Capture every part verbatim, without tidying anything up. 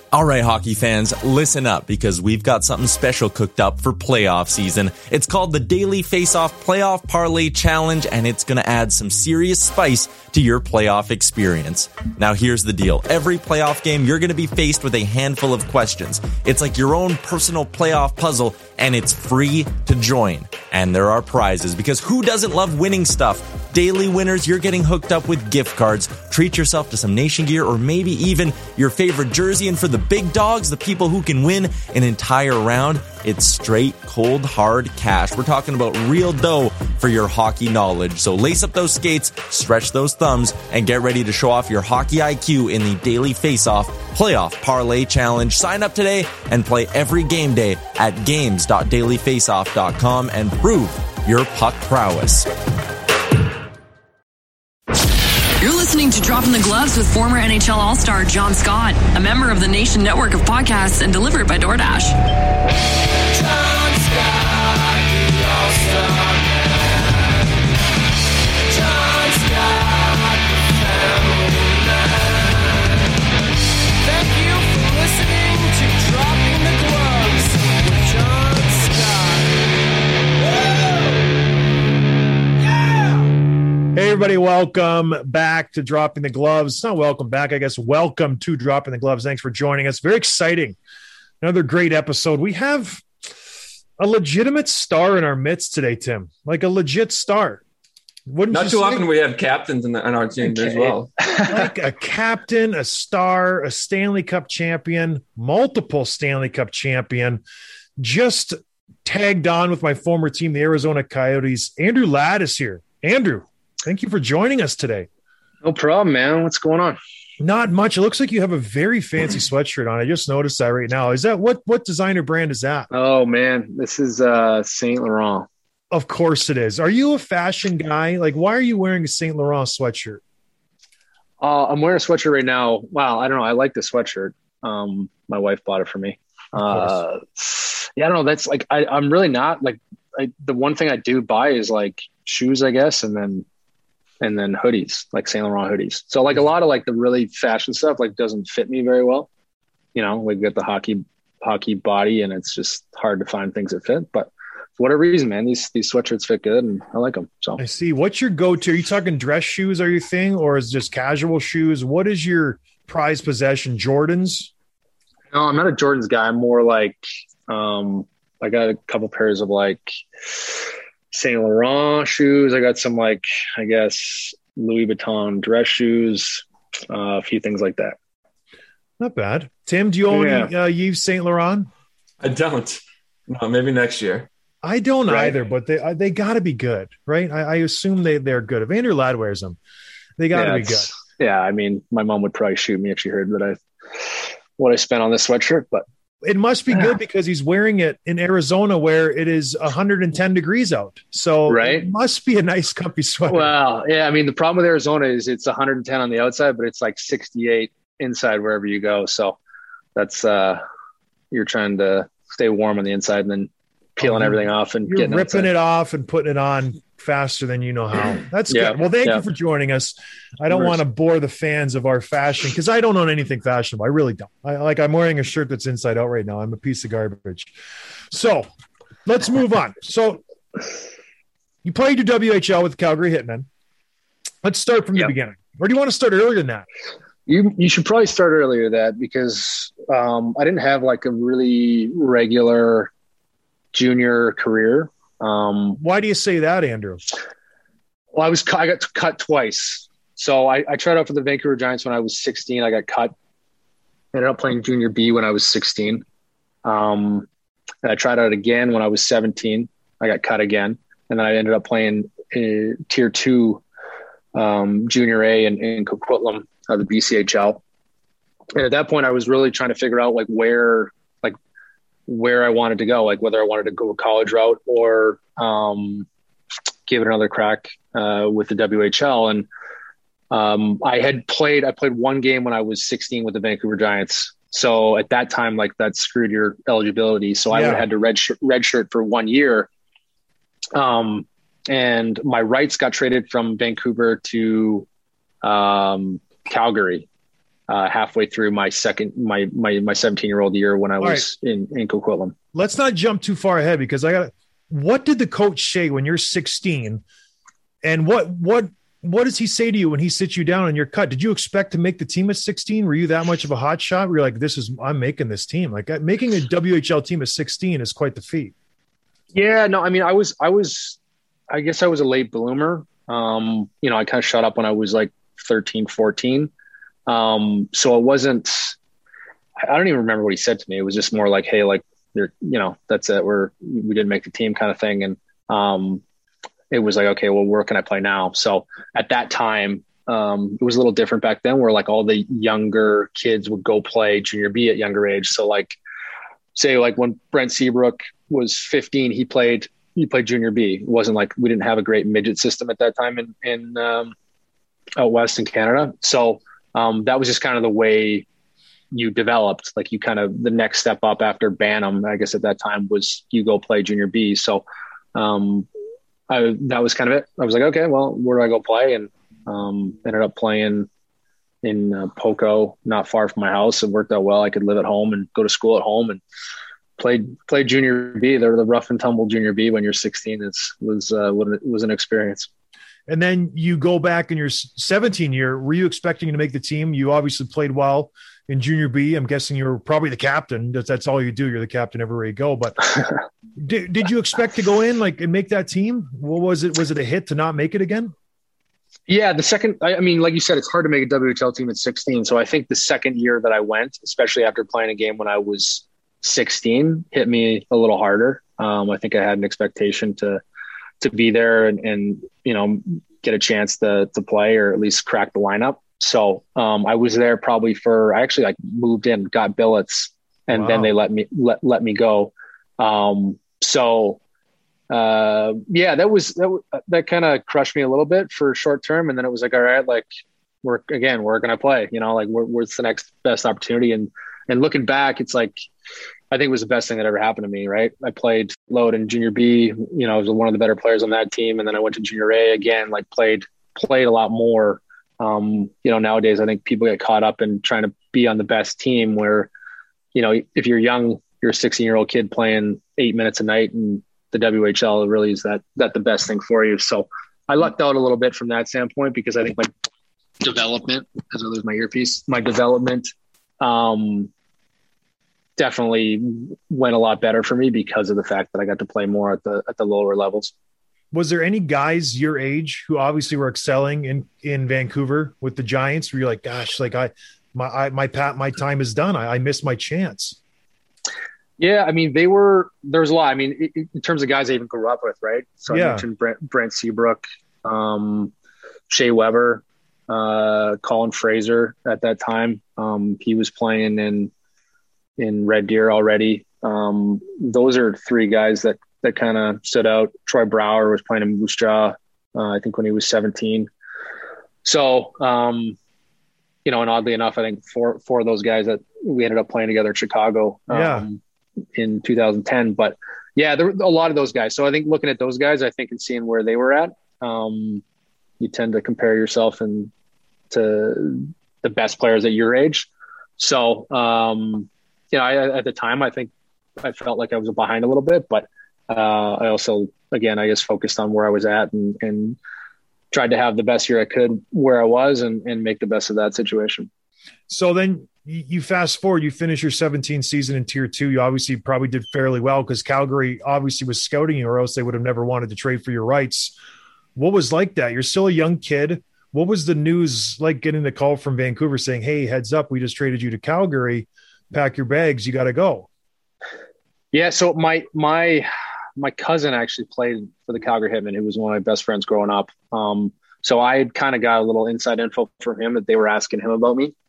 All right, hockey fans, listen up because we've got something special cooked up for playoff season. It's called the Daily Face-Off Playoff Parlay Challenge, and it's going to add some serious spice to your playoff experience. Now, here's the deal. Every playoff game, you're going to be faced with a handful of questions. It's like your own personal playoff puzzle, and it's free to join. And there are prizes, because who doesn't love winning stuff? Daily winners, you're getting hooked up with gift cards. Treat yourself to some Nation gear or maybe even your favorite jersey. And for the big dogs, the people who can win an entire round, it's straight, cold, hard cash. We're talking about real dough for your hockey knowledge. So lace up those skates, stretch those thumbs, and get ready to show off your hockey I Q in the Daily Face-Off Playoff Parlay Challenge. Sign up today and play every game day at games dot daily face off dot com and prove your puck prowess. You're listening to Dropping the Gloves with former N H L All-Star John Scott, a member of the Nation Network of podcasts and delivered by DoorDash. John Scott, the All-Star man. John Scott, the family man. Thank you for listening to Dropping the Gloves with John Scott. Woo! Yeah! Hey everybody, welcome back to Dropping the Gloves. It's not welcome back, I guess. Welcome to Dropping the Gloves. Thanks for joining us. Very exciting. Another great episode. We have a legitimate star in our midst today, Tim. Like a legit star. Wouldn't Not you too say? often we have captains in, the, in our team Okay. as well. Like a captain, a star, a Stanley Cup champion, multiple Stanley Cup champion. Just tagged on with my former team, the Arizona Coyotes. Andrew Ladd is here. Andrew, thank you for joining us today. No problem, man. What's going on? Not much. It looks like you have a very fancy sweatshirt on. I just noticed that right now. Is that what what designer brand is that? Oh man, this is uh Saint Laurent. Of course it is. Are you a fashion guy? Like, why are you wearing a Saint Laurent sweatshirt? Uh, I'm wearing a sweatshirt right now. Wow, I don't know. I like the sweatshirt. Um, my wife bought it for me. Uh, yeah, I don't know. That's like I, I'm really not like I, the one thing I do buy is like shoes, I guess, and then and then hoodies, like Saint Laurent hoodies. So like a lot of like the really fashion stuff like doesn't fit me very well. You know, we get the hockey hockey body, and it's just hard to find things that fit. But for whatever reason, man, these these sweatshirts fit good, and I like them. So I see. What's your go-to? Are you talking dress shoes are your thing, or is it just casual shoes? What is your prized possession? Jordans? no, I'm not a Jordans guy. I'm more like um, I got a couple pairs of like Saint Laurent shoes. I got some like I guess Louis Vuitton dress shoes, uh, a few things like that. Not bad. Tim, do you own Yeah. uh, Yves Saint Laurent? I don't. No, maybe next year. I don't Right. either, but they uh, they got to be good, right? I, I assume they they're good. If Andrew Ladd wears them, they got to yeah, be good. it's- Yeah, I mean, my mom would probably shoot me if she heard that I what I spent on this sweatshirt, but It must be Yeah. good because he's wearing it in Arizona where it is one hundred ten degrees out. So Right. it must be a nice comfy sweater. well, yeah, I mean, the problem with Arizona is it's one hundred ten on the outside, but it's like sixty-eight inside wherever you go. So that's uh you're trying to stay warm on the inside and then peeling Oh, everything off and You're getting ripping outside. it off and putting it on faster than you know how. That's Yeah, good. Well, thank yeah. you for joining us. I don't Of want course. to bore the fans of our fashion because I don't own anything fashionable. I really don't. I like I'm wearing a shirt that's inside out right now. I'm a piece of garbage. So let's move on. So you played your W H L with Calgary Hitmen. Let's start from the Yep. beginning. Or do you want to start earlier than that? You you should probably start earlier than that because um, I didn't have like a really regular junior career. Um, Why do you say that, Andrew? well, I was cu- I got cut twice. So I, I tried out for the Vancouver Giants when I was sixteen. I got cut. Ended up playing junior B when I was sixteen. Um, and I tried out again when I was seventeen. I got cut again, and then I ended up playing uh, tier two um, junior A in, in Coquitlam, uh, the B C H L. And at that point, I was really trying to figure out like where, like where I wanted to go, like whether I wanted to go a college route or um, give it another crack uh, with the W H L. And um, I had played, I played one game when I was sixteen with the Vancouver Giants. So at that time, like that screwed your eligibility. So I Yeah. would have had to red shirt, red shirt for one year. Um, and my rights got traded from Vancouver to um, Calgary. uh, halfway through my second, my, my, my seventeen year old year when I was right. in, in Coquitlam. Let's not jump too far ahead because I got, what did the coach say when you're sixteen and what, what, what does he say to you when he sits you down on your cut? Did you expect to make the team at sixteen? Were you that much of a hot shot? Were you like, this is, I'm making this team. Like making a W H L team at sixteen is quite the feat. Yeah, no, I mean, I was, I was, I guess I was a late bloomer. Um, you know, I kind of shut up when I was like thirteen, fourteen. Um, so it wasn't, I don't even remember what he said to me. It was just more like, hey, like, you're, you know, that's it. We're, we didn't make the team kind of thing. And, um, it was like, okay, well, where can I play now? So at that time, um, it was a little different back then where like all the younger kids would go play junior B at younger age. So like, say like when Brent Seabrook was fifteen, he played, he played junior B. It wasn't like, we didn't have a great midget system at that time in, in, um, out West in Canada. So, um, that was just kind of the way you developed. Like you kind of, the next step up after Bantam, I guess at that time was you go play junior B. So, um, I, that was kind of it. I was like, okay, well, where do I go play? And um, ended up playing in uh, Poco, not far from my house. It worked out well. I could live at home and go to school at home and played played junior B. They're the rough and tumble junior B when you're sixteen. It's was uh, it was an experience. And then you go back in your seventeen year. Were you expecting to make the team? You obviously played well in junior B. I'm guessing you were probably the captain. That's, that's all you do. You're the captain everywhere you go. But did, did you expect to go in like and make that team? What was it? Was it a hit to not make it again? Yeah, the second, I, I mean, like you said, it's hard to make a W H L team at sixteen. So I think the second year that I went, especially after playing a game when I was sixteen, hit me a little harder. Um, I think I had an expectation to to be there and, and you know, get a chance to to play or at least crack the lineup. So um, I was there probably for, I actually like moved in, got billets, and wow. then they let me, let, let me go. Um, so uh, yeah, that was, that, that kind of crushed me a little bit for short term. And then it was like, all right, like we're, again, where can I play? You know, like where, where's the next best opportunity? And, and looking back, it's like, I think it was the best thing that ever happened to me. Right. I played load in junior B, you know, I was one of the better players on that team. And then I went to junior A again, like played, played a lot more. Um, you know, nowadays I think people get caught up in trying to be on the best team where, you know, if you're young, you're a sixteen year old kid playing eight minutes a night and the W H L really is that, that the best thing for you. So I lucked out a little bit from that standpoint because I think my development, as I lose my earpiece, my development, um, definitely went a lot better for me because of the fact that I got to play more at the, at the lower levels. Was there any guys your age who obviously were excelling in, in Vancouver with the Giants where you're like, gosh, like I, my, I, my pat, my time is done. I, I missed my chance. Yeah. I mean, they were, there's a lot, I mean, it, in terms of guys I even grew up with, right? So yeah. I mentioned Brent, Brent Seabrook, um, Shea Weber, uh, Colin Fraser at that time. Um, he was playing in, in Red Deer already. Um, those are three guys that, that kind of stood out. Troy Brower was playing in Moose Jaw, uh, I think when he was seventeen. So, um, you know, and oddly enough, I think four, four of those guys that we ended up playing together in Chicago um, yeah. in two thousand ten. But yeah, there were a lot of those guys. So I think looking at those guys, I think and seeing where they were at, um, you tend to compare yourself and to the best players at your age. So, um, you know, I, at the time, I think I felt like I was behind a little bit, but Uh, I also, again, I guess focused on where I was at and, and tried to have the best year I could where I was and, and make the best of that situation. So then you fast forward, you finish your seventeenth season in tier two. You obviously probably did fairly well because Calgary obviously was scouting you or else they would have never wanted to trade for your rights. What was like that? You're still a young kid. What was the news like getting the call from Vancouver saying, hey, heads up, we just traded you to Calgary, pack your bags, you got to go. Yeah. So my, my, my cousin actually played for the Calgary Hitmen, who was one of my best friends growing up. Um, so I had kind of got a little inside info from him that they were asking him about me.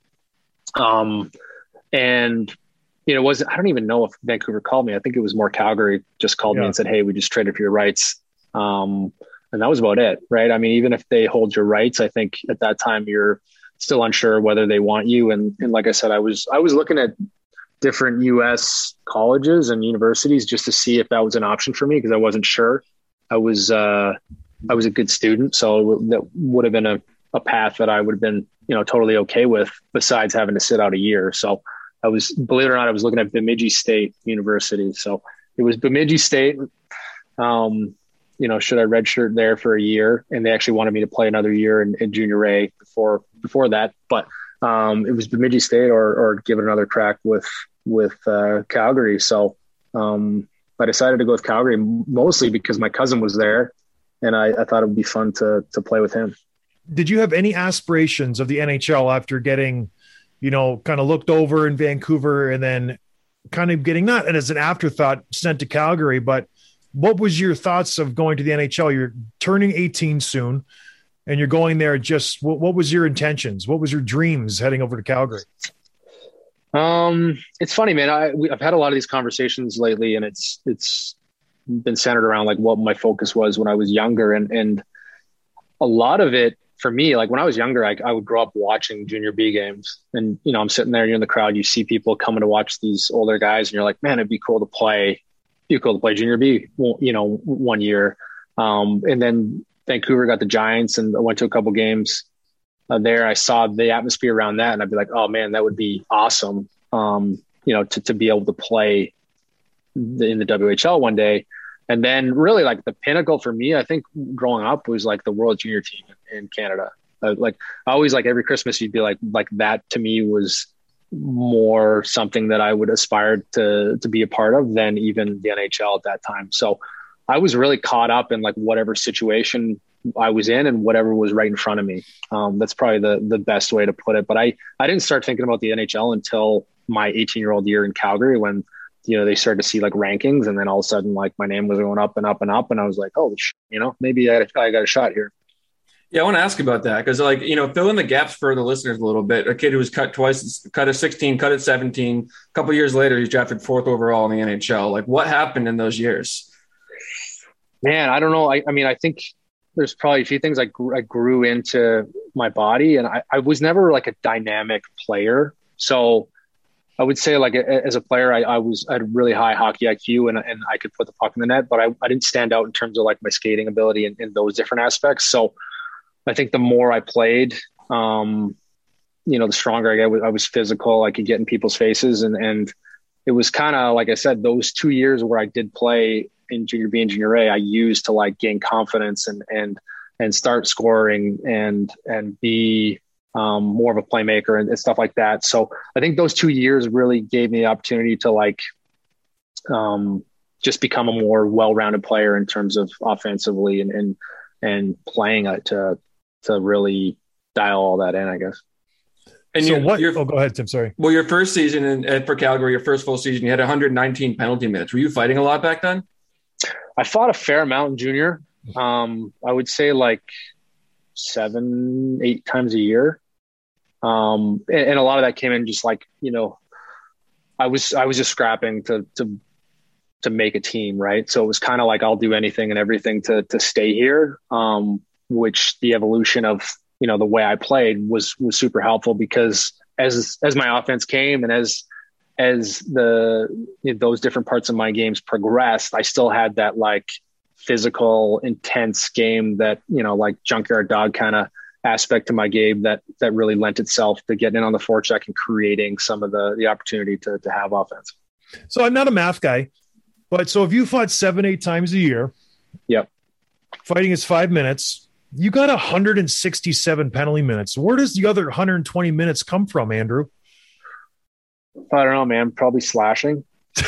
Um, and, you know, was I don't even know if Vancouver called me. I think it was more Calgary just called yeah. me and said, hey, we just traded for your rights. Um, and that was about it. Right. I mean, even if they hold your rights, I think at that time you're still unsure whether they want you. And, and like I said, I was, I was looking at different U S colleges and universities just to see if that was an option for me because I wasn't sure. I was uh, I was a good student, so that would have been a, a path that I would have been you know, totally okay with, besides having to sit out a year. So I was, believe it or not, I was looking at Bemidji State University. So it was Bemidji State. Um, you know, should I redshirt there for a year? And they actually wanted me to play another year in, in junior A before, before that. But um, it was Bemidji State or, or give it another crack with, with uh, Calgary. So um, I decided to go with Calgary mostly because my cousin was there and I, I thought it would be fun to, to play with him. Did you have any aspirations of the N H L after getting, you know, kind of looked over in Vancouver and then kind of getting, not as an afterthought, sent to Calgary, but what was your thoughts of going to the N H L? You're turning eighteen soon and you're going there. Just what, what was your intentions? What was your dreams heading over to Calgary? Um, it's funny, man. I, we, I've had a lot of these conversations lately and it's, it's been centered around like what my focus was when I was younger. And, and a lot of it for me, like when I was younger, I, I would grow up watching junior B games and, you know, I'm sitting there, you're in the crowd, you see people coming to watch these older guys and you're like, man, it'd be cool to play be cool to play junior B, you know, one year. Um, and then Vancouver got the Giants and I went to a couple games uh, there. I saw the atmosphere around that and I'd be like, oh man, that would be awesome. Um, you know, to, to be able to play the, in the W H L one day. And then really like the pinnacle for me, I think growing up was like the World Junior team in Canada. Uh, like I always like every Christmas, you'd be like, like that to me was more something that I would aspire to to be a part of than even the N H L at that time. So I was really caught up in like whatever situation I was in and whatever was right in front of me. Um, that's probably the the best way to put it. But I, I didn't start thinking about the N H L until my eighteen year old year in Calgary when, you know, they started to see like rankings and then all of a sudden like my name was going up and up and up. And I was like, oh, you know, maybe I, I got a shot here. Yeah, I want to ask about that because, like, you know, fill in the gaps for the listeners a little bit. A kid who was cut twice, cut at sixteen, cut at seventeen. A couple years later, he's drafted fourth overall in the N H L. Like, what happened in those years? Man, I don't know. I, I mean, I think there's probably a few things I grew, I grew into my body, and I, I was never like a dynamic player. So I would say, like, a, as a player, I, I was I had really high hockey I Q, and and I could put the puck in the net, but I, I didn't stand out in terms of like my skating ability and in those different aspects. So I think the more I played, um, you know, the stronger I got. I was physical. I could get in people's faces. And, and it was kind of, like I said, those two years where I did play in junior B and junior A, I used to like gain confidence and, and, and start scoring and, and be um, more of a playmaker and, and stuff like that. So I think those two years really gave me the opportunity to like um, just become a more well-rounded player in terms of offensively and, and, and playing it to, to really dial all that in, I guess. And so you, what? Your, oh, go ahead, Tim. Sorry. Well, your first season in, for Calgary, your first full season, you had one hundred nineteen penalty minutes. Were you fighting a lot back then? I fought a fair amount in junior. Um, I would say like seven, eight times a year. Um, and, and a lot of that came in just like, you know, I was I was just scrapping to to to make a team, right? So it was kind of like I'll do anything and everything to to stay here. Um, which the evolution of, you know, the way I played was, was super helpful because as, as my offense came and as, as the, you know, those different parts of my games progressed, I still had that like physical, intense game that, you know, like junkyard dog kind of aspect to my game that, that really lent itself to getting in on the forecheck and creating some of the, the opportunity to, to have offense. So I'm not a math guy, but so if you fought seven, eight times a year, yep. Fighting is five minutes. You got one hundred sixty-seven penalty minutes. Where does the other one hundred twenty minutes come from, Andrew? I don't know, man. Probably slashing.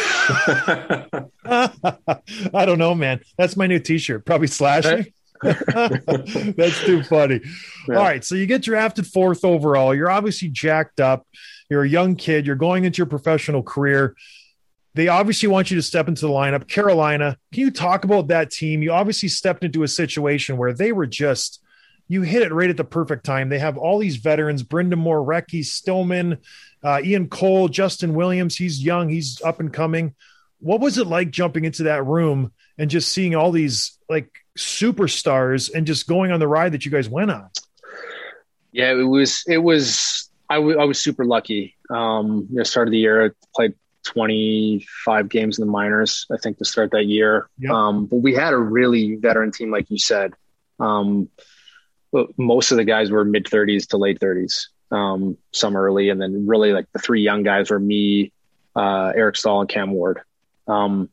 I don't know, man. That's my new T-shirt. Probably slashing. That's too funny. Yeah. All right, so you get drafted fourth overall. You're obviously jacked up. You're a young kid. You're going into your professional career. They obviously want you to step into the lineup. Carolina, can you talk about that team? You obviously stepped into a situation where they were just, you hit it right at the perfect time. They have all these veterans, Brendan Moore, Recchi, Stillman, uh, Ian Cole, Justin Williams. He's young. He's up and coming. What was it like jumping into that room and just seeing all these like superstars and just going on the ride that you guys went on? Yeah, it was, it was, I, w- I was super lucky. Um, you know, start of the year, I played twenty-five games in the minors, I think, to start that year. Yep. Um, but we had a really veteran team, like you said. Um, most of the guys were mid thirties to late thirties, um, some early. And then really like the three young guys were me, uh, Eric Stahl and Cam Ward. Um,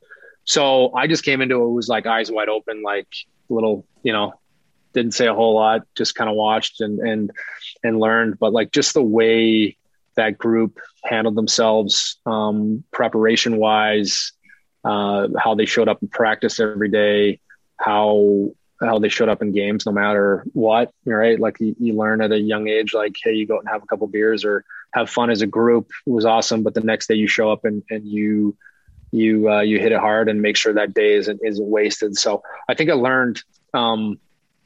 so I just came into it, it was like eyes wide open, like little, you know, didn't say a whole lot, just kind of watched and, and, and learned, but like just the way that group handled themselves, um, preparation wise, uh, how they showed up in practice every day, how, how they showed up in games, no matter what, right? Like you, you learn at a young age, like, hey, you go out and have a couple beers or have fun as a group. It was awesome. But the next day you show up and, and you, you, uh, you hit it hard and make sure that day isn't, isn't wasted. So I think I learned, um,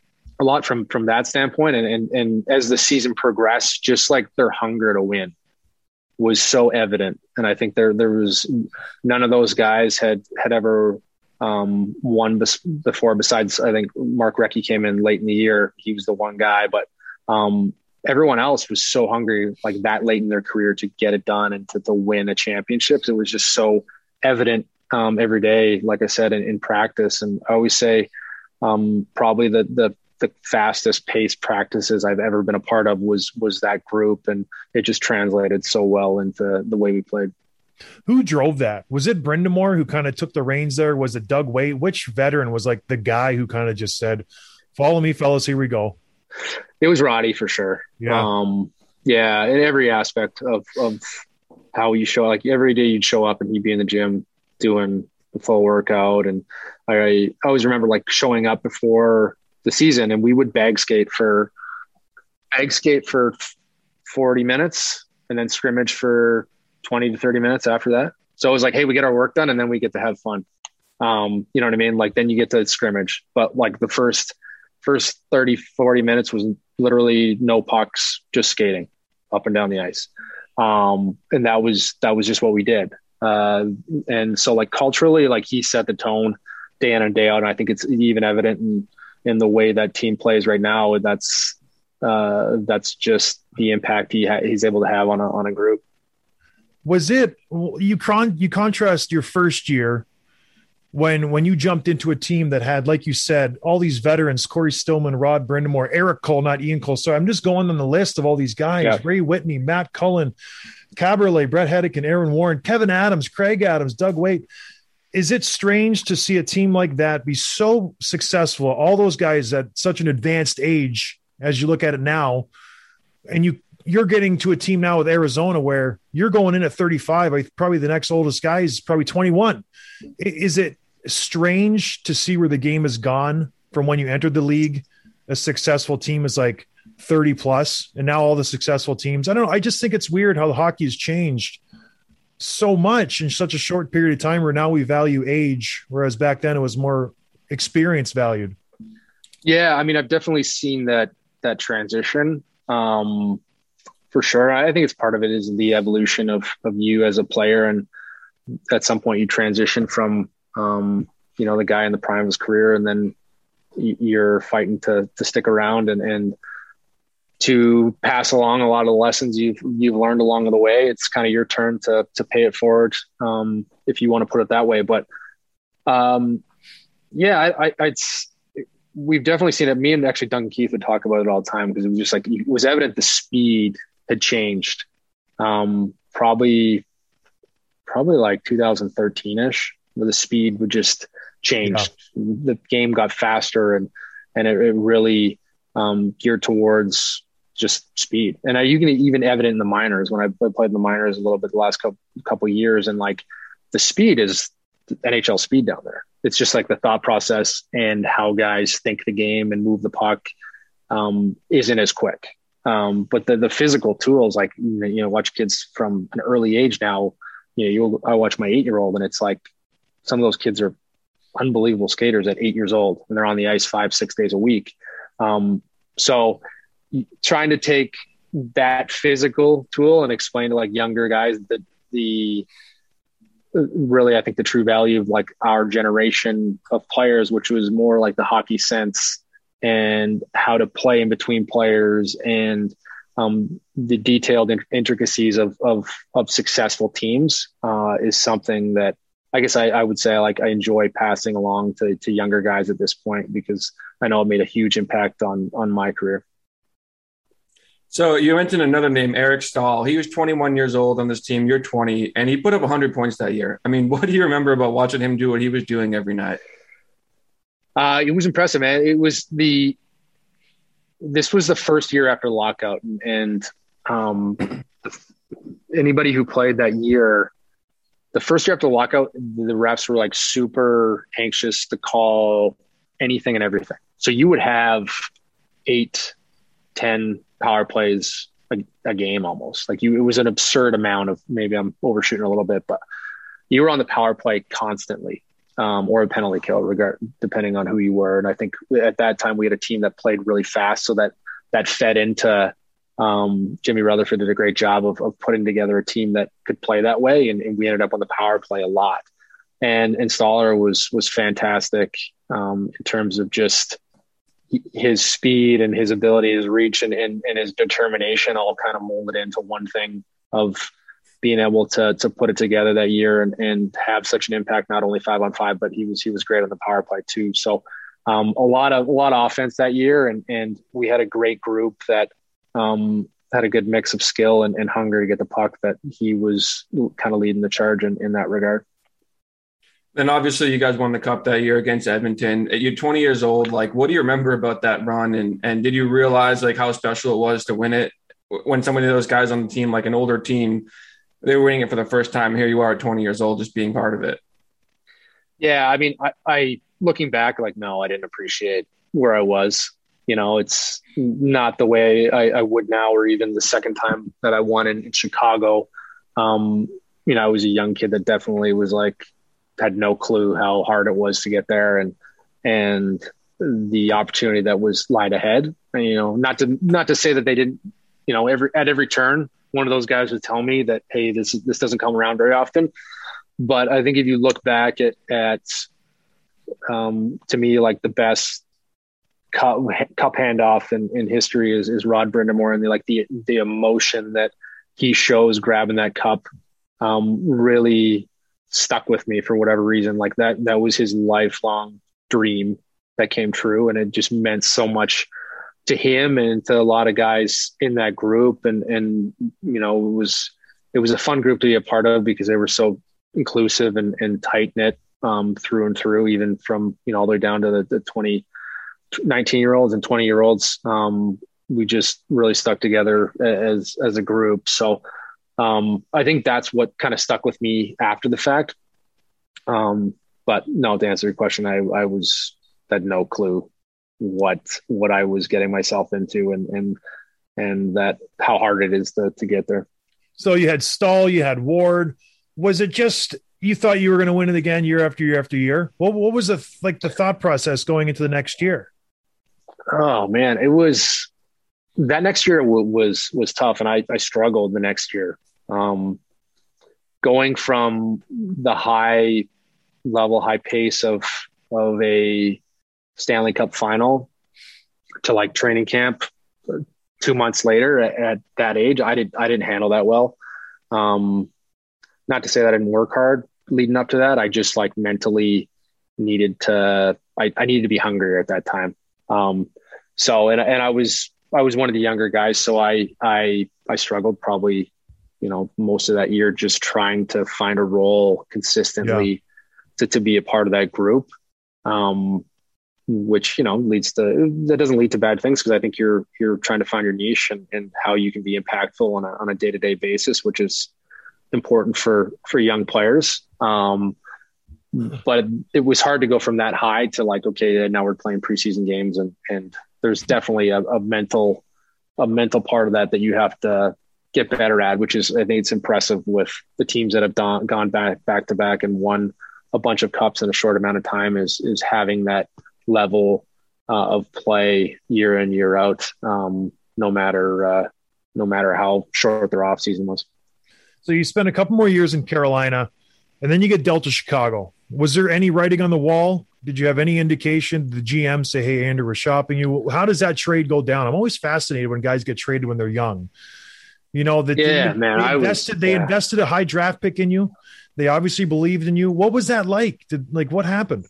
a lot from, from that standpoint. And, and, and as the season progressed, just like their hunger to win was so evident. And I think there, there was none of those guys had, had ever, um, won bes- before, besides, I think Mark Recchi came in late in the year. He was the one guy, but, um, everyone else was so hungry, like that late in their career to get it done and to, to win a championship. It was just so evident, um, every day, like I said, in, in practice. And I always say, um, probably the, the, the fastest paced practices I've ever been a part of was, was that group. And it just translated so well into the way we played. Who drove that? Was it Brindamore who kind of took the reins there? Was it Doug Waite? Which veteran was like the guy who kind of just said, follow me, fellas, here we go? It was Roddy for sure. Yeah. Um, yeah. In every aspect of, of how you show, like every day you'd show up and he'd be in the gym doing the full workout. And I, I always remember like showing up before the season and we would bag skate for bag skate for forty minutes and then scrimmage for twenty to thirty minutes after that. So it was like, hey, we get our work done and then we get to have fun. Um, you know what I mean? Like then you get to scrimmage, but like the first, first thirty, forty minutes was literally no pucks, just skating up and down the ice. Um, and that was, that was just what we did. Uh, and so like culturally, like he set the tone day in and day out. And I think it's even evident in, in the way that team plays right now. That's, uh, that's just the impact he ha- he's able to have on a, on a group. Was it, you con you contrast your first year when, when you jumped into a team that had, like you said, all these veterans, Corey Stillman, Rod Brindamore, Eric Cole, not Ian Cole. So I'm just going on the list of all these guys, yeah. Ray Whitney, Matt Cullen, Caberlet, Brett Hedican, Aaron Warren, Kevin Adams, Craig Adams, Doug Waite. Is it strange to see a team like that be so successful? All those guys at such an advanced age, as you look at it now, and you, you're getting to a team now with Arizona where you're going in at thirty-five. Probably the next oldest guy is probably twenty-one. Is it strange to see where the game has gone from when you entered the league? A successful team is like thirty plus, and now all the successful teams, I don't know. I just think it's weird how the hockey has changed so much in such a short period of time where now we value age, whereas back then it was more experience valued. Yeah. I mean, I've definitely seen that, that transition. Um, For sure. I think it's part of it is the evolution of, of you as a player. And at some point you transition from, um, you know, the guy in the prime of his career, and then you're fighting to, to stick around and, and to pass along a lot of the lessons you've, you've learned along the way. It's kind of your turn to, to pay it forward. Um, if you want to put it that way, but, um, yeah, I, I, it's, we've definitely seen it. Me and actually Duncan Keith would talk about it all the time because it was just like, it was evident the speed had changed. Um, probably, probably like two thousand thirteen ish, where the speed would just change. Yeah. The game got faster and, and it, it really, um, geared towards just speed. And I, you can even evident in the minors when I played in the minors a little bit the last couple, couple of years. And like the speed is N H L speed down there. It's just like the thought process and how guys think the game and move the puck, um, isn't as quick. Um, but the, the physical tools, like, you know, watch kids from an early age now, you know, you I watch my eight year old and it's like, some of those kids are unbelievable skaters at eight years old and they're on the ice five, six days a week. Um, so trying to take that physical tool and explain to like younger guys that the, really, I think the true value of like our generation of players, which was more like the hockey sense and how to play in between players and um, the detailed intricacies of, of, of successful teams uh, is something that I guess I, I would say like I enjoy passing along to, to younger guys at this point because I know it made a huge impact on, on my career. So you mentioned another name, Eric Stahl. He was twenty-one years old on this team. You're twenty, and he put up one hundred points that year. I mean, what do you remember about watching him do what he was doing every night? Uh, it was impressive, man. It was the this was the first year after lockout, and um, anybody who played that year, the first year after lockout, the refs were like super anxious to call anything and everything. So you would have eight, ten power plays a, a game almost. Like you, it was an absurd amount of, maybe I'm overshooting a little bit, but you were on the power play constantly, um, or a penalty kill, regard depending on who you were. And I think at that time we had a team that played really fast, so that that fed into um, Jimmy Rutherford did a great job of, of putting together a team that could play that way, and, and we ended up on the power play a lot. And and Staller was was fantastic um, in terms of just his speed and his ability, his reach, and, and, and his determination all kind of molded into one thing of being able to to put it together that year and, and have such an impact, not only five on five, but he was he was great on the power play too. So um, a lot of a lot of offense that year, and and we had a great group that um, had a good mix of skill and, and hunger to get the puck. That he was kind of leading the charge in, in that regard. Then obviously you guys won the cup that year against Edmonton. You're twenty years old. Like, what do you remember about that run? And and did you realize like how special it was to win it when so many of those guys on the team, like an older team, they were winning it for the first time? Here you are at twenty years old, just being part of it. Yeah. I mean, I, I looking back, like, no, I didn't appreciate where I was. You know, it's not the way I, I would now, or even the second time that I won in, in Chicago. Um, you know, I was a young kid that definitely was like, had no clue how hard it was to get there, and and the opportunity that was lied ahead. And, you know, not to not to say that they didn't, you know, every at every turn, one of those guys would tell me that, hey, this this doesn't come around very often. But I think if you look back at at um, to me, like the best cup, cup handoff in, in history is is Rod Brindamore, and the like the the emotion that he shows grabbing that cup um, really stuck with me for whatever reason. Like that, that was his lifelong dream that came true. And it just meant so much to him and to a lot of guys in that group. And, and, you know, it was, it was a fun group to be a part of because they were so inclusive and, and tight knit um, through and through, even from, you know, all the way down to the, the twenty, nineteen year olds and twenty year olds. Um, we just really stuck together as, as a group. So, Um, I think that's what kind of stuck with me after the fact. Um, but no, to answer your question, I, I was had no clue what what I was getting myself into, and and and that how hard it is to to get there. So you had Stahl, you had Ward. Was it just you thought you were going to win it again year after year after year? What what was the like the thought process going into the next year? Oh man, it was. That next year w- was was tough, and I, I struggled the next year. Um, going from the high level, high pace of of a Stanley Cup final to like training camp two months later at, at that age, I did I didn't handle that well. Um, not to say that I didn't work hard leading up to that. I just like mentally needed to. I, I needed to be hungrier at that time. Um, so and and I was. I was one of the younger guys, so I I I struggled probably, you know, most of that year just trying to find a role consistently yeah. to to be a part of that group, um, which you know leads to that doesn't lead to bad things because I think you're you're trying to find your niche and, and how you can be impactful on a on a day to day basis, which is important for for young players. Um, but it, it was hard to go from that high to like, okay, now we're playing preseason games and and. There's definitely a, a mental, a mental part of that that you have to get better at, which is, I think it's impressive with the teams that have done, gone back, back to back and won a bunch of cups in a short amount of time is, is having that level uh, of play year in, year out, um, no matter, uh, no matter how short their off season was. So you spent a couple more years in Carolina and then you get dealt to Chicago. Was there any writing on the wall? Did you have any indication? Did the G M say, hey, Andrew, we're shopping you? How does that trade go down? I'm always fascinated when guys get traded when they're young. You know, that yeah, they, man, they I invested, was, they yeah. invested a high draft pick in you. They obviously believed in you. What was that like? Did, like, what happened?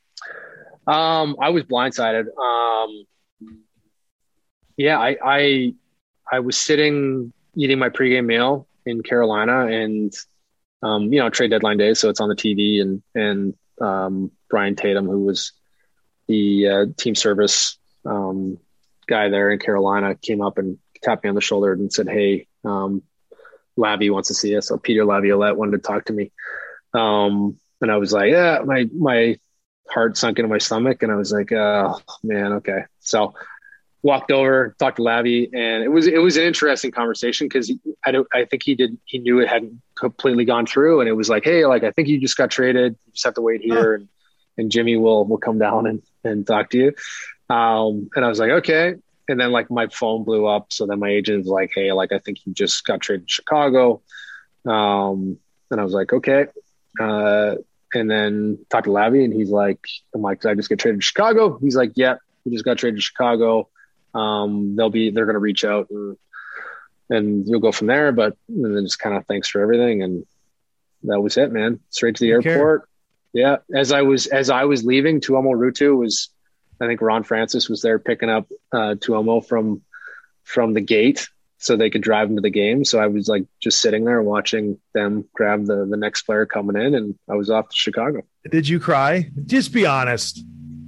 Um, I was blindsided. Um, yeah, I, I, I was sitting eating my pregame meal in Carolina, and um, you know, trade deadline day, so it's on the T V, and and um, Brian Tatum, who was the uh, team service um, guy there in Carolina, came up and tapped me on the shoulder and said, "Hey, um, Lavi wants to see us." So Peter Laviolette wanted to talk to me, um, and I was like, "Yeah," my my heart sunk into my stomach, and I was like, "Oh man, okay." So walked over, talked to Lavi, and it was it was an interesting conversation because I don't I think he did he knew it hadn't completely gone through, and it was like, "Hey, like I think you just got traded. You just have to wait here, and and Jimmy will will come down and and talk to you." Um, and I was like, "Okay." And then like my phone blew up, so then my agent was like, "Hey, like I think you just got traded to Chicago." Um, and I was like, "Okay." Uh, and then talked to Lavi, and he's like, "I'm like, did I just get traded to Chicago?" He's like, "Yeah, we just got traded to Chicago. Um, they'll be, they're going to reach out and, and you'll go from there." But and then just kind of thanks for everything. And that was it, man. Straight to the Take airport. care. Yeah. As I was, as I was leaving, Tuomo Ruutu was, I think Ron Francis was there picking up uh, Tuomo from, from the gate so they could drive him to the game. So I was like just sitting there watching them grab the, the next player coming in, and I was off to Chicago. Did you cry? Just be honest.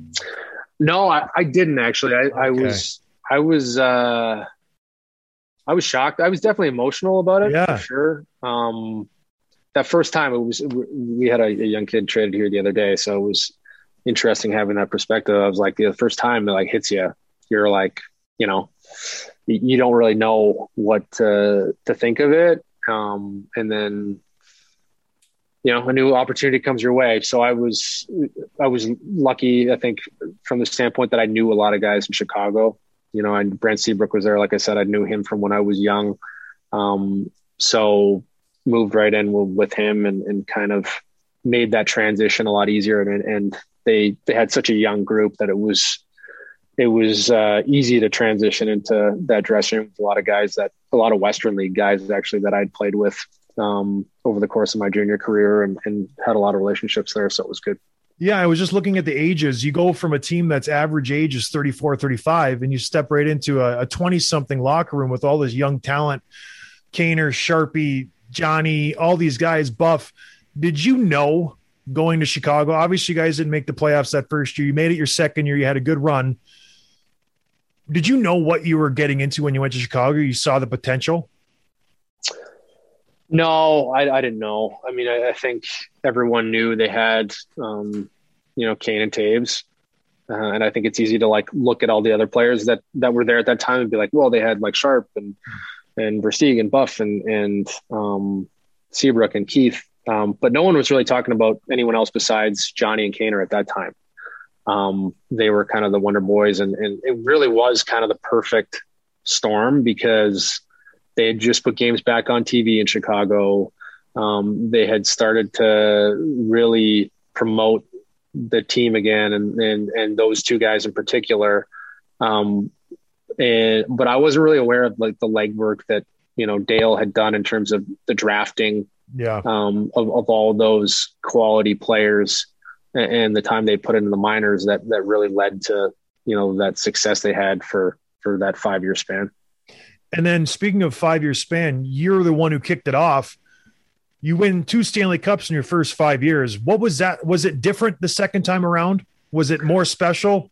No, I, I didn't actually. I, I Okay. was, I was, uh, I was shocked. I was definitely emotional about it. Yeah. For sure. Um, that first time it was, we had a, a young kid traded here the other day. So it was interesting having that perspective. I was like, the first time it like hits you, you're like, you know, you, you don't really know what to, to think of it. Um, and then, you know, a new opportunity comes your way. So I was, I was lucky, I think, from the standpoint that I knew a lot of guys in Chicago. You know, and Brent Seabrook was there. Like I said, I knew him from when I was young. Um, so moved right in with him and, and kind of made that transition a lot easier. And, and they, they had such a young group that it was, it was uh, easy to transition into that dressing room with a lot of guys that, a lot of Western League guys actually that I'd played with um, over the course of my junior career, and, and had a lot of relationships there. So it was good. Yeah, I was just looking at the ages. You go from a team that's average age is thirty-four, thirty-five, and you step right into a twenty-something locker room with all this young talent, Kaner, Sharpie, Johnny, all these guys, Buff. Did you know going to Chicago? Obviously, you guys didn't make the playoffs that first year. You made it your second year. You had a good run. Did you know what you were getting into when you went to Chicago? You saw the potential? No, I, I didn't know. I mean, I, I think everyone knew they had, um, you know, Kane and Taves. Uh, and I think it's easy to like look at all the other players that, that were there at that time and be like, well, they had like Sharp and, and Versteeg and Buff and, and um, Seabrook and Keith. Um, but no one was really talking about anyone else besides Johnny and Kaner at that time. Um, they were kind of the Wonder Boys, and, and it really was kind of the perfect storm because they had just put games back on T V in Chicago. Um, they had started to really promote the team again, and and and those two guys in particular. Um, and but I wasn't really aware of like the legwork that you know Dale had done in terms of the drafting, yeah, um, of of all those quality players, and, and the time they put into the minors that that really led to you know that success they had for for that five year span. And then speaking of five-year span, you're the one who kicked it off. You win two Stanley Cups in your first five years. What was that? Was it different the second time around? Was it more special?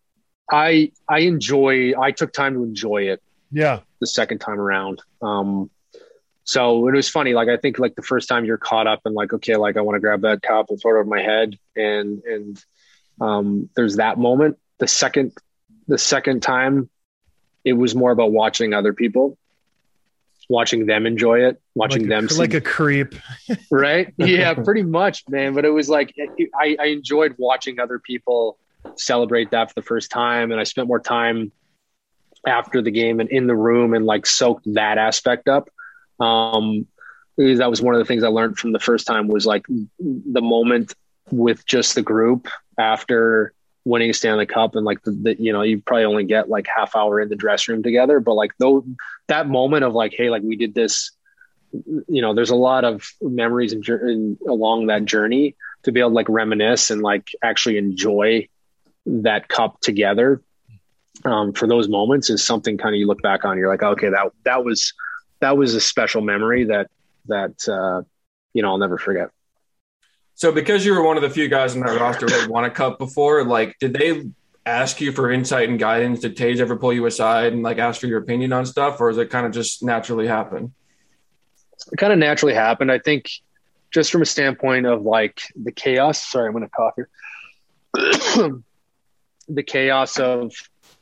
I I enjoy. I took time to enjoy it. Yeah, the second time around. Um, so it was funny. Like I think like the first time you're caught up and like okay, like I want to grab that cup and throw it over my head, and and um, there's that moment. The second the second time. It was more about watching other people, watching them enjoy it, watching like them a, see, like a creep, right? Yeah, pretty much, man. But it was like I, I enjoyed watching other people celebrate that for the first time, and I spent more time after the game and in the room and like soaked that aspect up. Um, that was one of the things I learned from the first time was like the moment with just the group after winning a Stanley Cup, and like the, the you know you probably only get like half hour in the dressing room together, but like though that moment of like hey like we did this you know, there's a lot of memories and, and along that journey to be able to like reminisce and like actually enjoy that cup together. Um, for those moments is something kind of you look back on, you're like, okay, that, that was, that was a special memory that, that, uh, you know, I'll never forget. So because you were one of the few guys in that roster that won a cup before, like, did they ask you for insight and guidance? Did Tage ever pull you aside and like ask for your opinion on stuff, or is it kind of just naturally happen? It kind of naturally happened. I think just from a standpoint of like the chaos, sorry, I'm going to cough here. The chaos of,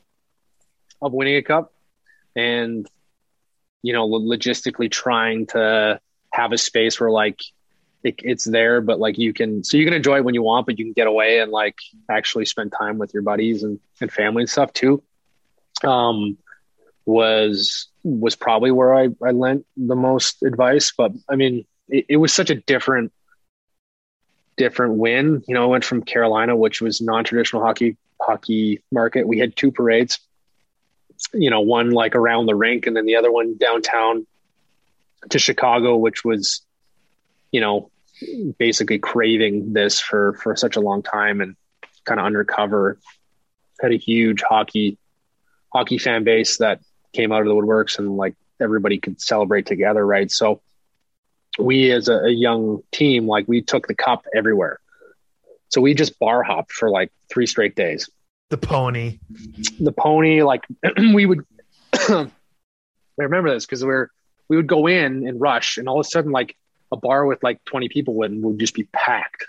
of winning a cup and, you know, logistically trying to have a space where like it, it's there, but like you can, so you can enjoy it when you want, but you can get away and like actually spend time with your buddies and, and family and stuff too. Um, was, was probably where I, I lent the most advice, but I mean, it, it was such a different, different win. You know, I went from Carolina, which was non-traditional hockey, hockey market. We had two parades, you know, one like around the rink and then the other one downtown, to Chicago, which was, you know, basically craving this for, for such a long time and kind of undercover. Had a huge hockey, hockey fan base that came out of the woodworks and like everybody could celebrate together. Right. So we, as a, a young team, like we took the cup everywhere. So we just bar hopped for like three straight days. The pony, the pony, like we would, I remember this because we're, we would go in and rush and all of a sudden like a bar with like twenty people would, would just be packed.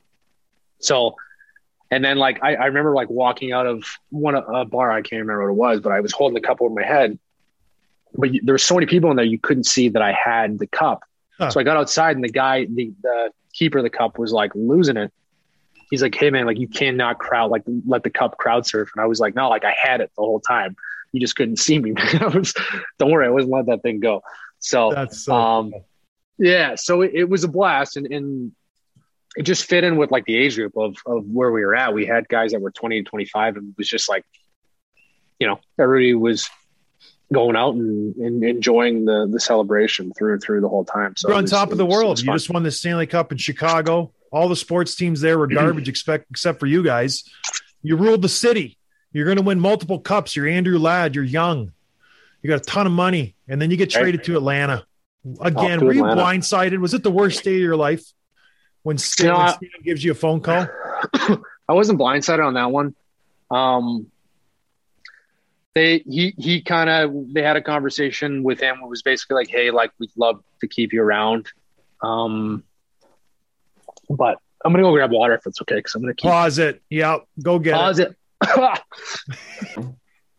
So, and then like, I, I remember like walking out of one, a bar, I can't remember what it was, but I was holding the cup over my head, but you, there were so many people in there, you couldn't see that I had the cup. Huh. So I got outside and the guy, the, the keeper of the cup was like losing it. He's like, hey man, like you cannot crowd, like let the cup crowd surf. And I was like, no, like I had it the whole time. You just couldn't see me. I was, don't worry, I wasn't letting that thing go. So, That's so um, cool. yeah, so it, it was a blast, and, and it just fit in with like the age group of of where we were at. We had guys that were twenty to twenty-five, and it was just like, you know, everybody was going out and, and enjoying the the celebration through through the whole time. So you're on was, top of the was, world. You fun. just won the Stanley Cup in Chicago. All the sports teams there were garbage, expect except for you guys. You ruled the city. You're going to win multiple cups. You're Andrew Ladd. You're young. You got a ton of money, and then you get traded right. to Atlanta. Again, to were you Atlanta. blindsided? Was it the worst day of your life when Stan, You know, when I- Stan gives you a phone call? I wasn't blindsided on that one. Um, they he he kind of they had a conversation with him. It was basically like, hey, like we'd love to keep you around, um, but I'm gonna go grab water if it's okay because I'm gonna keep Pause it. Yeah, go get pause it. it. All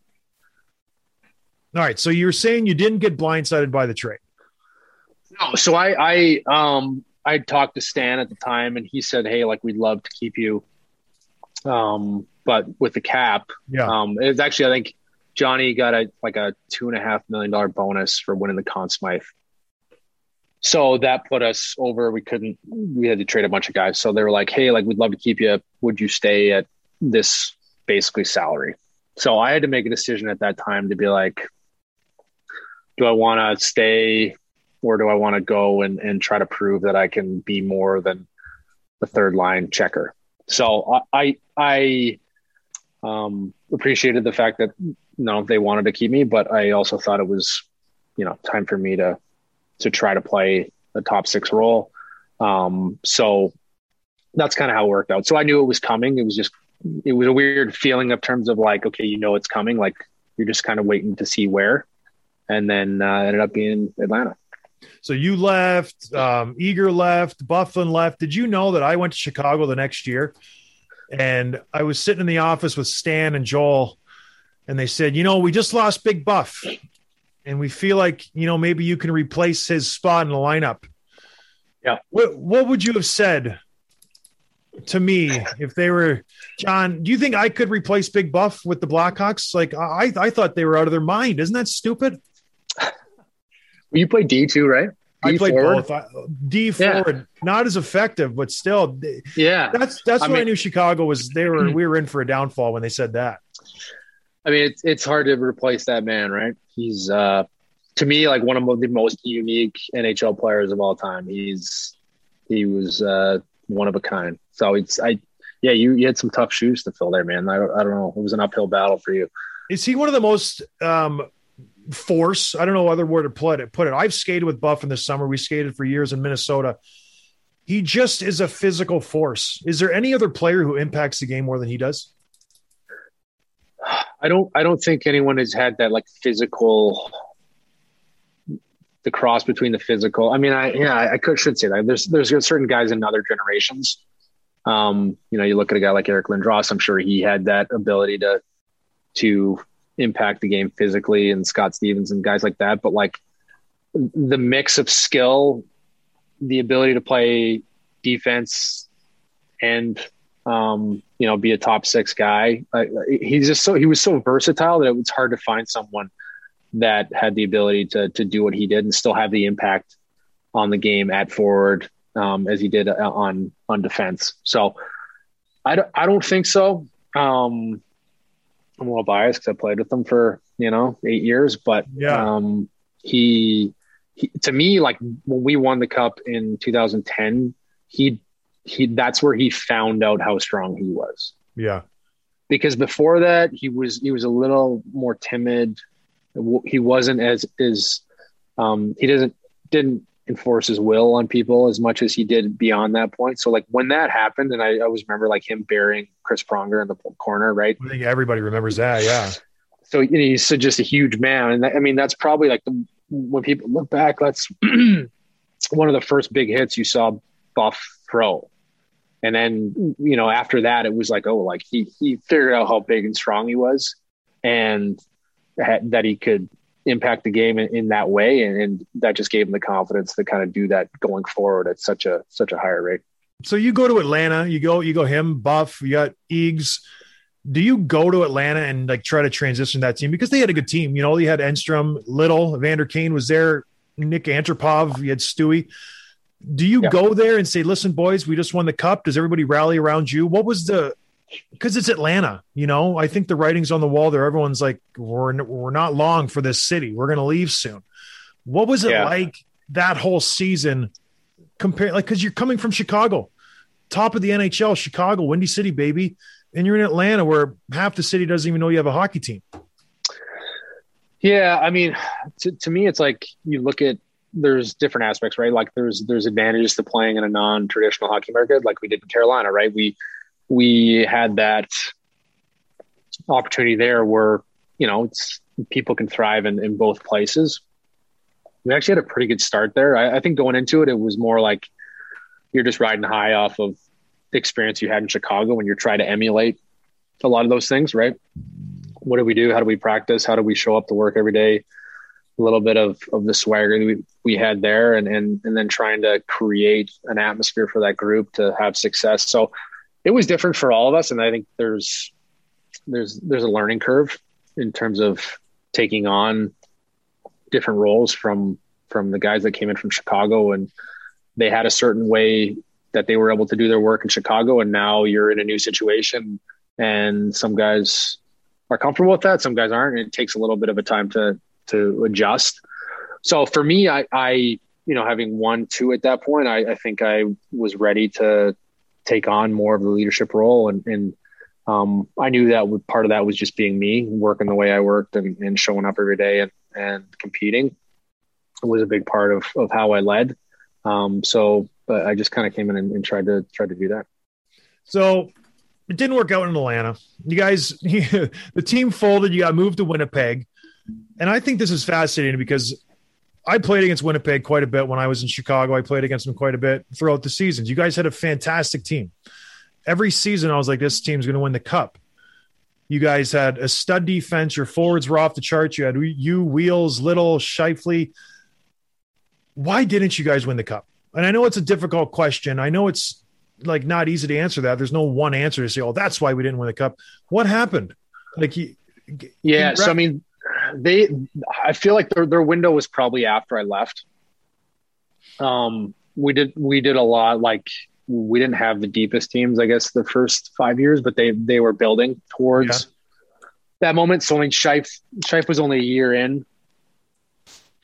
right. So you were saying you didn't get blindsided by the trade. No, so I I um I talked to Stan at the time, and he said, hey, like we'd love to keep you, um, but with the cap, Yeah. um, it's actually I think Johnny got a like a two and a half million dollar bonus for winning the Conn Smythe. So that put us over. We couldn't. We had to trade a bunch of guys. So they were like, "Hey, like we'd love to keep you. Would you stay at this basically salary?" So I had to make a decision at that time to be like, "Do I want to stay, or do I want to go and and try to prove that I can be more than the third line checker?" So I I, I um, appreciated the fact that you know they wanted to keep me, but I also thought it was you know time for me to. to try to play a top six role. Um, so that's kind of how it worked out. So I knew it was coming. It was just, it was a weird feeling of terms of like, okay, you know, it's coming. Like you're just kind of waiting to see where, and then uh, ended up being Atlanta. So you left, um, Eager left, Bufflin left. Did you know that I went to Chicago the next year and I was sitting in the office with Stan and Joel and they said, you know, we just lost Big Buff. And we feel like, you know, maybe you can replace his spot in the lineup. Yeah. What, what would you have said to me if they were, John, do you think I could replace Big Buff with the Blackhawks? Like, I, I thought they were out of their mind. Isn't that stupid? Well, you played D two, right? D I played forward? both. I- D Yeah. forward, not as effective, but still. Yeah. That's that's I when I mean- knew Chicago was, they were, we were in for a downfall when they said that. I mean, it's, it's hard to replace that man, right? He's, uh, to me, like one of the most unique N H L players of all time. He's he was uh, one of a kind. So it's I yeah, you, you had some tough shoes to fill there, man. I don't I don't know. It was an uphill battle for you. Is he one of the most um, force? I don't know other word to put it. Put it. I've skated with Buff in the summer. We skated for years in Minnesota. He just is a physical force. Is there any other player who impacts the game more than he does? I don't I don't think anyone has had that like physical, the cross between the physical. I mean, I yeah, I, I could should say that. There's there's certain guys in other generations. Um, you know, you look at a guy like Eric Lindros, I'm sure he had that ability to to impact the game physically, and Scott Stevens and guys like that. But like the mix of skill, the ability to play defense and um, you know, be a top six guy. Uh, he's just so, he was so versatile that it was hard to find someone that had the ability to, to do what he did and still have the impact on the game at forward um, as he did on, on defense. So I don't, I don't think so. Um, I'm a little biased because I played with him for, you know, eight years, but yeah. um, he, he, to me, like when we won the cup in two thousand ten, he, he, that's where he found out how strong he was. Yeah. Because before that he was, he was a little more timid. He wasn't as, as um, he doesn't, didn't enforce his will on people as much as he did beyond that point. So like when that happened, and I always remember like him burying Chris Pronger in the corner, right? I think everybody remembers that. Yeah. So you know, he's just a huge man. And that, I mean, that's probably like the, when people look back, that's one of the first big hits you saw Buff throw. And then, you know, after that, it was like, oh, like he, he figured out how big and strong he was and had, that he could impact the game in, in that way. And, and that just gave him the confidence to kind of do that going forward at such a, such a higher rate. So you go to Atlanta, you go, you go him, Buff, you got Eags. Do you go to Atlanta and like try to transition that team? Because they had a good team. You know, you had Enstrom, Little, Vander Kane was there, Nick Antropov, you had Stewie. Do you yeah. go there and say, listen, boys, we just won the cup. Does everybody rally around you? What was the, because it's Atlanta, you know, I think the writing's on the wall there. Everyone's like, we're, we're not long for this city. We're going to leave soon. What was it yeah. like that whole season compared, like, cause you're coming from Chicago, top of the N H L, Chicago, Windy City, baby. And you're in Atlanta where half the city doesn't even know you have a hockey team. Yeah. I mean, to, to me, it's like you look at, there's different aspects, right? Like there's, there's advantages to playing in a non-traditional hockey market like we did in Carolina, right? We, we had that opportunity there where, you know, it's, people can thrive in, in both places. We actually had a pretty good start there. I, I think going into it, it was more like you're just riding high off of the experience you had in Chicago when you're trying to emulate a lot of those things, right? What do we do? How do we practice? How do we show up to work every day? A little bit of, of the swagger we, we had there and, and, and then trying to create an atmosphere for that group to have success. So it was different for all of us. And I think there's, there's, there's a learning curve in terms of taking on different roles from, from the guys that came in from Chicago, and they had a certain way that they were able to do their work in Chicago. And now you're in a new situation and some guys are comfortable with that. Some guys aren't. And it takes a little bit of a time to, to adjust. So for me, I, I, you know, having won two at that point, I, I think I was ready to take on more of the leadership role. And, and um, I knew that would, part of that was just being me, working the way I worked and, and showing up every day and, and competing. It was a big part of, of how I led. Um, so but I just kind of came in and, and tried to try to do that. So it didn't work out in Atlanta. You guys, the team folded. You got moved to Winnipeg. And I think this is fascinating because I played against Winnipeg quite a bit when I was in Chicago. I played against them quite a bit throughout the seasons. You guys had a fantastic team. Every season I was like, this team's going to win the cup. You guys had a stud defense. Your forwards were off the charts. You had you, Wheels, Little, Scheifele. Why didn't you guys win the cup? And I know it's a difficult question. I know it's like not easy to answer that. There's no one answer to say, oh, that's why we didn't win the cup. What happened? Like, you, yeah. So, I mean, they, I feel like their, their window was probably after I left. Um, we did, we did a lot. Like we didn't have the deepest teams, I guess, the first five years, but they, they were building towards yeah. that moment. So I mean, Scheif, Scheif was only a year in.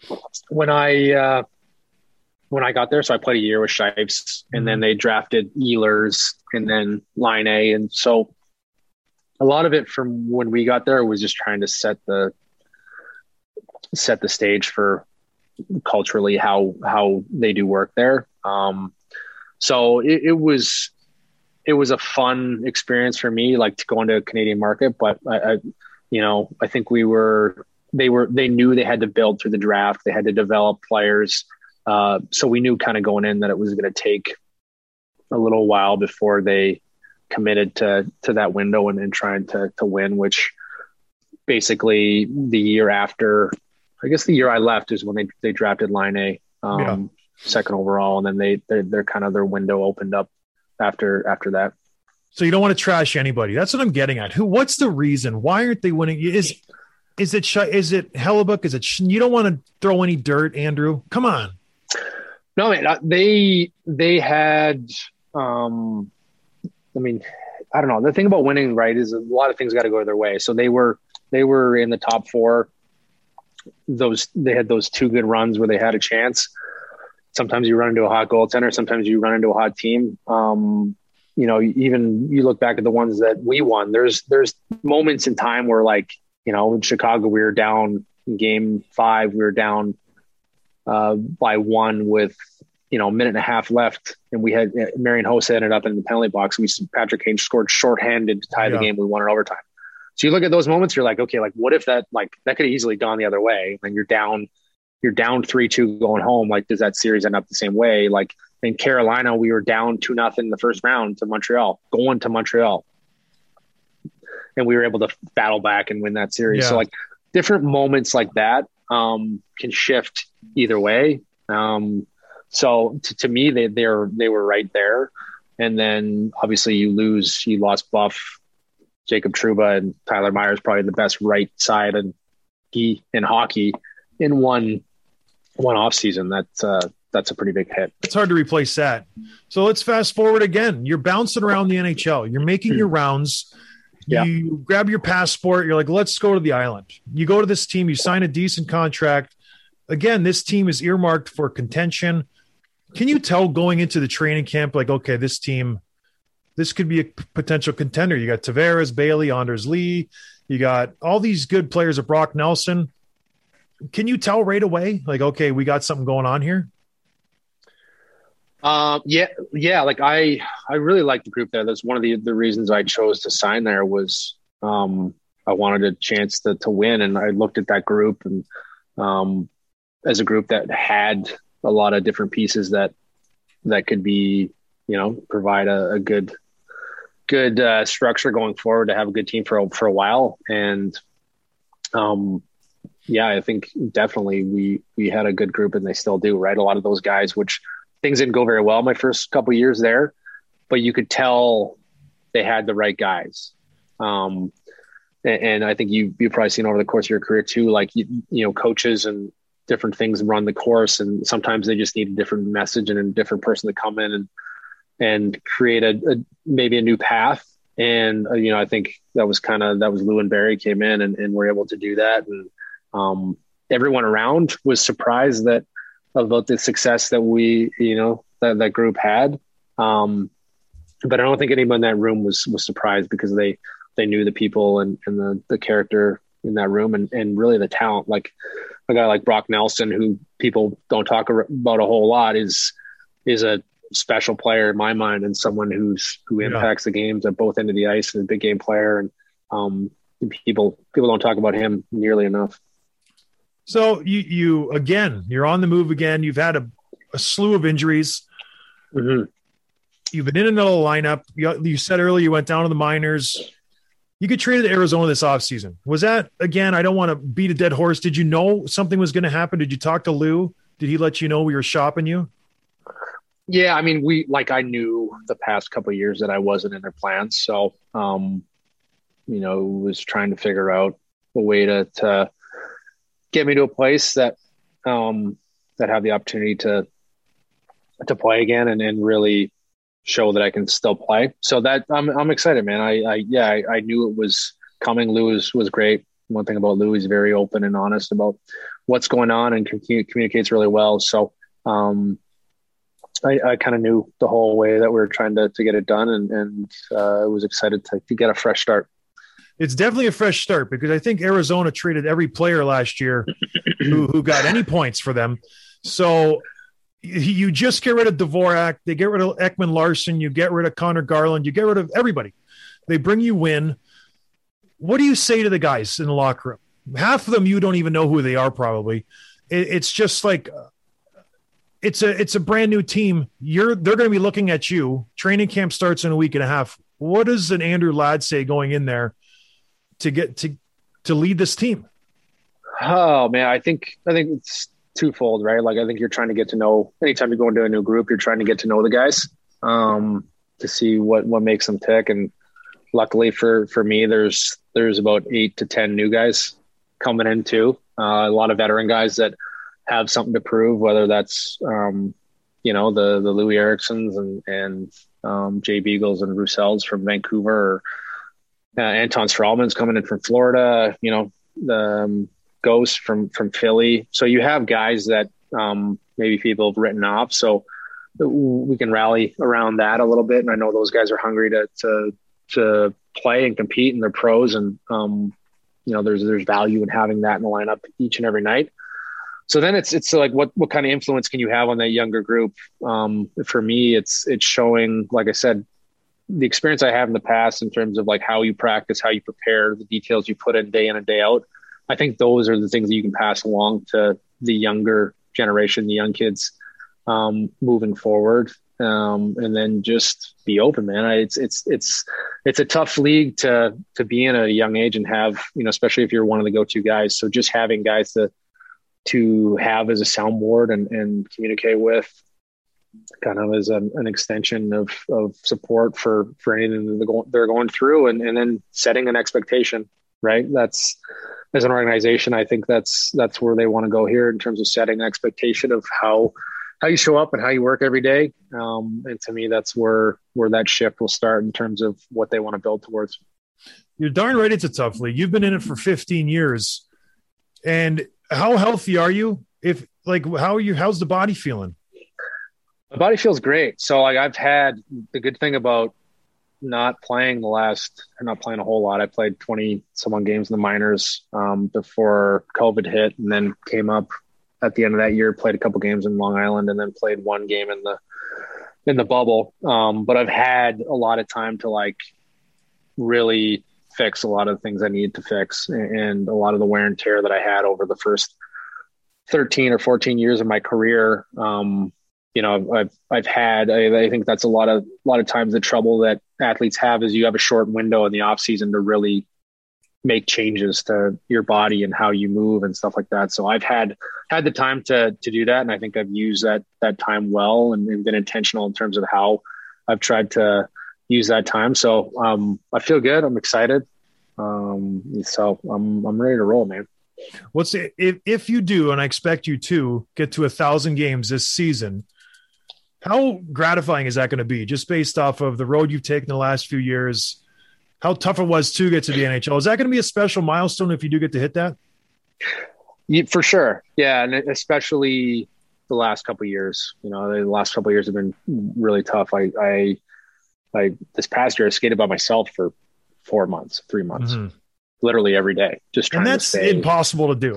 when I uh, when I got there, so I played a year with Shipes, and then they drafted Ehlers and then Line A, and so a lot of it from when we got there was just trying to set the set the stage for culturally how how they do work there. Um, so it, it was it was a fun experience for me, like to go into a Canadian market. But I, I, you know, I think we were they were they knew they had to build through the draft. They had to develop players. Uh, so we knew kind of going in that it was going to take a little while before they committed to to that window and, and trying to to win. Which basically the year after. I guess the year I left is when they, they drafted Line A, um, yeah. second overall, and then they they're, they're kind of their window opened up after after that. So you don't want to trash anybody. That's what I'm getting at. Who? What's the reason? Why aren't they winning? Is is it is it Hellebuyck? Is it you don't want to throw any dirt, Andrew? Come on. No, man. They they had. Um, I mean, I don't know. The thing about winning, right, is a lot of things got to go their way. So they were they were in the top four. Those they had those two good runs where they had a chance. Sometimes you run into a hot goaltender. Sometimes you run into a hot team. Um, you know, even you look back at the ones that we won. There's there's moments in time where, like, you know, in Chicago we were down in game five. We were down uh, by one with you know a minute and a half left, and we had uh, Marian Hossa ended up in the penalty box. We Patrick Kane scored shorthanded to tie yeah. the game. We won in overtime. So you look at those moments, you're like, okay, like what if that, like that could have easily gone the other way, and you're down, you're down three two going home. Like, does that series end up the same way? Like in Carolina, we were down two nothing in the first round to Montreal, going to Montreal, and we were able to battle back and win that series. Yeah. So like different moments like that um, can shift either way. Um, so to, to me, they they're they were right there, and then obviously you lose, you lost Buff. Jacob Trouba and Tyler Myers, probably the best right side and in, in hockey in one one off season. That's uh, that's a pretty big hit. It's hard to replace that. So let's fast forward again. You're bouncing around the N H L. You're making your rounds. You yeah. grab your passport. You're like, let's go to the island. You go to this team. You sign a decent contract. Again, this team is earmarked for contention. Can you tell going into the training camp, like, okay, this team – this could be a potential contender. You got Tavares, Bailey, Anders Lee. You got all these good players of Brock Nelson. Can you tell right away, like, okay, we got something going on here? Um, yeah, yeah. Like I, I really liked the group there. That's one of the, the reasons I chose to sign there was um, I wanted a chance to to win, and I looked at that group and um, as a group that had a lot of different pieces that that could be, you know, provide a, a good. good uh, structure going forward to have a good team for, for a while. And um, yeah, I think definitely we, we had a good group, and they still do, right? A lot of those guys, which things didn't go very well my first couple of years there, but you could tell they had the right guys. Um, and, and I think you, you've probably seen over the course of your career too, like, you, you know, coaches and different things run the course, and sometimes they just need a different message and a different person to come in and, and create a, a maybe a new path. And, uh, you know, I think that was kind of, that was Lou and Barry came in and, and were able to do that. And um, everyone around was surprised that about the success that we, you know, that, that group had. Um, but I don't think anyone in that room was, was surprised, because they, they knew the people and, and the, the character in that room, and, and really the talent. Like a guy like Brock Nelson, who people don't talk about a whole lot, is, is a special player in my mind, and someone who's who impacts yeah. the games at both ends of the ice, and a big game player. And um, people people don't talk about him nearly enough. So you you again, you're on the move again. You've had a, a slew of injuries. Mm-hmm. You've been in and out of the lineup. You, you said earlier you went down to the minors. You get traded to Arizona this offseason. Was that, again, I don't want to beat a dead horse. Did you know something was going to happen? Did you talk to Lou? Did he let you know we were shopping you? Yeah, I mean, we like I knew the past couple of years that I wasn't in their plans, so um, you know, was trying to figure out a way to to get me to a place that um, that have the opportunity to to play again and, and really show that I can still play. So that I'm I'm excited, man. I, I yeah, I, I knew it was coming. Lou was was great. one thing about Lou, he's very open and honest about what's going on and commu- communicates really well. So um, I, I kind of knew the whole way that we were trying to, to get it done, and, and uh, I was excited to, to get a fresh start. It's definitely a fresh start because I think Arizona traded every player last year who, who got any points for them. So you just get rid of Dvorak, they get rid of Ekman Larson, you get rid of Connor Garland, you get rid of everybody. They bring you in. What do you say to the guys in the locker room? Half of them you don't even know who they are probably. It, it's just like it's a it's a brand new team. You're they're going to be looking at you. Training camp starts in a week and a half. What does an Andrew Ladd say going in there to get to to lead this team? Oh man, I think I think it's twofold, right? Like I think you're trying to get to know, anytime you go into a new group, you're trying to get to know the guys um, to see what, what makes them tick. And luckily for, for me, there's, there's about eight to ten new guys coming in too. Uh, a lot of veteran guys that have something to prove, whether that's, um, you know, the, the Louis Ericssons and, and um, Jay Beagles and Roussel's from Vancouver, or uh, Anton Strahlman's coming in from Florida, you know, the, um, Ghost from from Philly. So you have guys that um, maybe people have written off. So we can rally around that a little bit. And I know those guys are hungry to to to play and compete, and they're pros. And um, you know, there's there's value in having that in the lineup each and every night. So then it's it's like what what kind of influence can you have on that younger group? Um, for me, it's it's showing, like I said, the experience I have in the past in terms of like how you practice, how you prepare, the details you put in day in and day out. I think those are the things that you can pass along to the younger generation, the young kids um, moving forward. Um, and then just be open, man. I, it's, it's, it's, it's a tough league to, to be in at a young age and have, you know, especially if you're one of the go-to guys. So just having guys to, to have as a soundboard and, and communicate with kind of as an, an extension of, of support for, for anything that they're going, they're going through, and, and then setting an expectation, right? That's, as an organization, I think that's that's where they want to go here in terms of setting an expectation of how how you show up and how you work every day. Um, and to me, that's where where that shift will start in terms of what they want to build towards. You're darn right it's a tough league. You've been in it for fifteen years. And how healthy are you? If like how are you how's the body feeling? My body feels great. So like I've had the good thing about not playing the last, or not playing a whole lot. I played twenty some odd games in the minors um, before COVID hit, and then came up at the end of that year, played a couple games in Long Island, and then played one game in the, in the bubble. Um, but I've had a lot of time to like really fix a lot of the things I needed to fix, and a lot of the wear and tear that I had over the first thirteen or fourteen years of my career. Um, you know, I've, I've had, I, I think that's a lot of, a lot of times the trouble that athletes have is you have a short window in the off season to really make changes to your body and how you move and stuff like that. So I've had, had the time to, to do that. And I think I've used that, that time well, and, and been intentional in terms of how I've tried to use that time. So um, I feel good. I'm excited. Um, so I'm, I'm ready to roll, man. What's it, if, if you do, and I expect you to get to a thousand games this season, how gratifying is that going to be, just based off of the road you've taken the last few years, how tough it was to get to the N H L? Is that going to be a special milestone if you do get to hit that? Yeah, for sure. Yeah. And especially the last couple of years, you know, the last couple of years have been really tough. I, I, I, this past year I skated by myself for four months, three months, mm-hmm. literally every day, just trying and that's to stay. Impossible to do.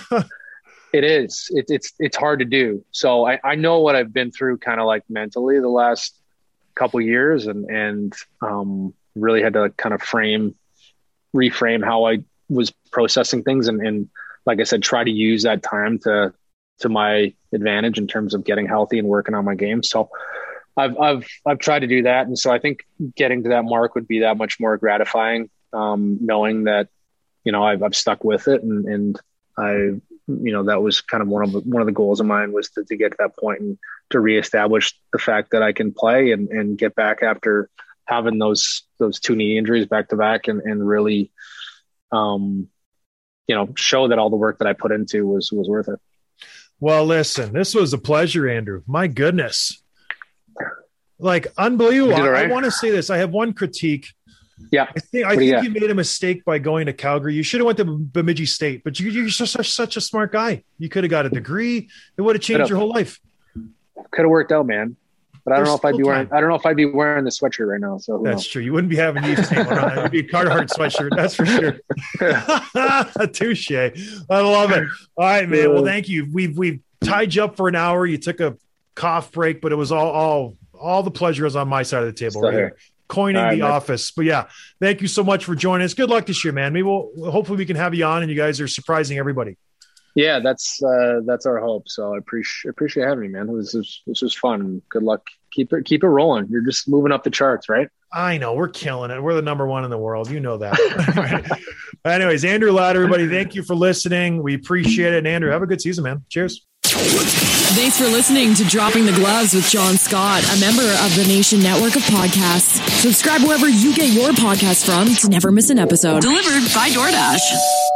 It is. It, it's it's hard to do. So I, I know what I've been through, kind of like mentally, the last couple of years, and and um, really had to kind of frame, reframe how I was processing things, and, and like I said, try to use that time to to my advantage in terms of getting healthy and working on my game. So I've I've I've tried to do that, and so I think getting to that mark would be that much more gratifying, um, knowing that, you know, I've I've stuck with it, and and I. You know, that was kind of one of the, one of the goals of mine was to, to get to that point and to reestablish the fact that I can play and, and get back after having those, those two knee injuries back to back, and, and really, um, you know, show that all the work that I put into was, was worth it. Well, listen, this was a pleasure, Andrew. My goodness. Like unbelievable. I, right. I want to say this. I have one critique. Yeah. I think, I What do you think got? you made a mistake by going to Calgary. You should have went to Bemidji State, but you, you're just such, such a smart guy. You could have got a degree. It would have changed Could've. your whole life. Could have worked out, man. But I don't There's know if I'd be still wearing. time. I don't know if I'd be wearing the sweatshirt right now. So who That's knows? true. You wouldn't be having the same one on. It would be a Carhartt sweatshirt. That's for sure. Touche. I love it. All right, man. Well, thank you. We've we've tied you up for an hour. You took a cough break, but it was all all all the pleasure is on my side of the table Still right here. here. Coining All right, the man. office. But yeah, thank you so much for joining us. Good luck this year, man. Maybe we'll hopefully we can have you on and you guys are surprising everybody. Yeah, that's uh, that's our hope. So I appreciate appreciate having me, man. It was this was, was fun. Good luck. Keep it keep it rolling. You're just moving up the charts, right? I know we're killing it. We're the number one in the world. You know that. Anyways, Andrew Ladd, everybody, thank you for listening. We appreciate it. And Andrew, have a good season, man. Cheers. Thanks for listening to Dropping the Gloves with John Scott, a member of the Nation Network of Podcasts. Subscribe wherever you get your podcasts from to never miss an episode. Delivered by DoorDash.